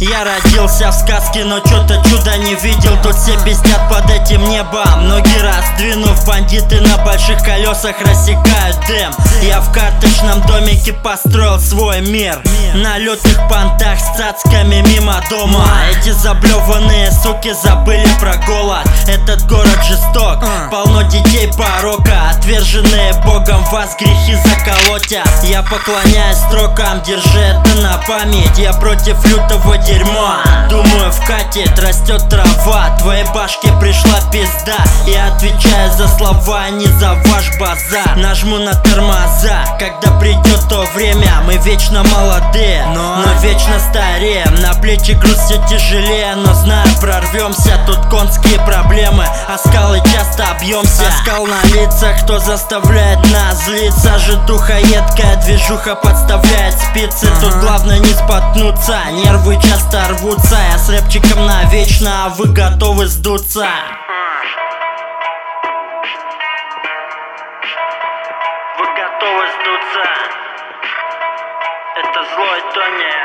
Я родился в сказке, но чё-то чуда не видел. Тут все пиздят под этим небом. Ноги раздвинув, бандиты на больших колесах рассекают дым. Я в карточном домике построил свой мир. На лютых понтах с цацками мимо дома. Эти заблеванные суки забыли про голод. Этот город жесток, полно детей порока. Отверженные Богом, вас грехи заколотят. Я поклоняюсь строкам, держи это на память. Я против лютого дерьма. Думаю, вкатит, растет трава. Твоей башке пришла пизда. Я отвечаю за слова, а не за ваш базар. Нажму на тормоза, когда придет то время. Мы вечно молодые, но вечно стареем. На плечи груз все тяжелее, но знаю, прорвемся. Тут конские проблемы, а скалы часто объемся. Оскал на лицах, кто заставляет нас злиться. Житуха едкая, движуха подставляет спицы. Тут главное не споткнуться, нервы часто рвутся. Я с рэпчиком навечно, а вы готовы сдуться. Вы готовы сдуться. Это злой Тони.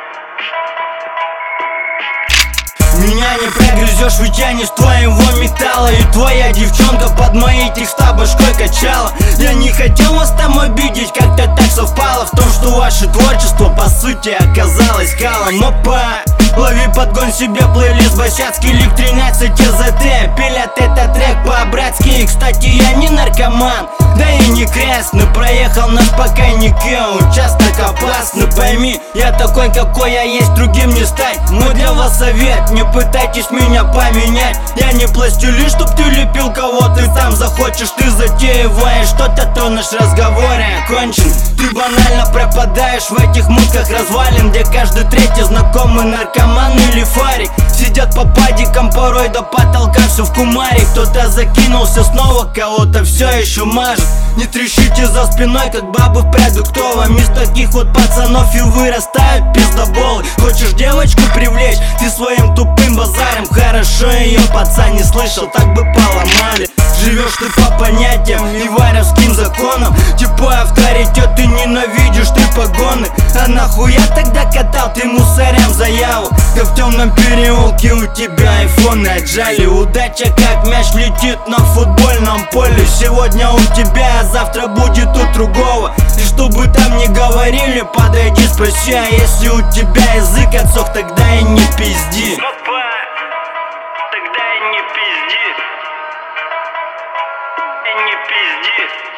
Меня не прогрызешь, вытянешь твоего металла. И твоя девчонка под мои текста башкой качала. Я не хотел вас там обидеть, как-то так совпало в том, что ваше творчество по сути оказалось калом. Опа! Лови подгон себе плейлист босяцкий лик 13 ЗТ. Пилят этот трек по-братски. И, кстати, я не наркоман, да и не крест, но проехал на спокойнике. Участок опасный, пойми, я такой, какой я есть, другим не стать. Мой для вас совет, не пытайтесь меня поменять. Я не пластилин, чтоб ты лепил кого ты там захочешь. Ты затеиваешь что-то, то наш разговор окончен. Ты банально пропадаешь в этих мутках развалин, где каждый третий знакомый наркоман или фарик. Сидят по падикам, порой до потолка все в кумаре. Кто-то закинулся снова, кого-то все еще мажет. Не трещите за спиной, как бабы в продуктовом. Из таких вот пацанов и вырастают пиздоболы. Хочешь девочку привлечь, ты своим тупым базаром. Хорошо ее пацан не слышал, так бы поломали. Живешь ты по понятиям и варевским законам. Типа авторитет, ты ненавидишь, ты погоны. А нахуя тогда катал ты мусорям заяву? Да в темном переулке у тебя айфоны отжали. Удача как мяч летит на футбольном поле. Сегодня у тебя, а завтра будет у другого. И чтобы там не говорили, подойди, спроси. А если у тебя язык отсох, тогда и не пизди. Тогда и не пизди. И не пизди.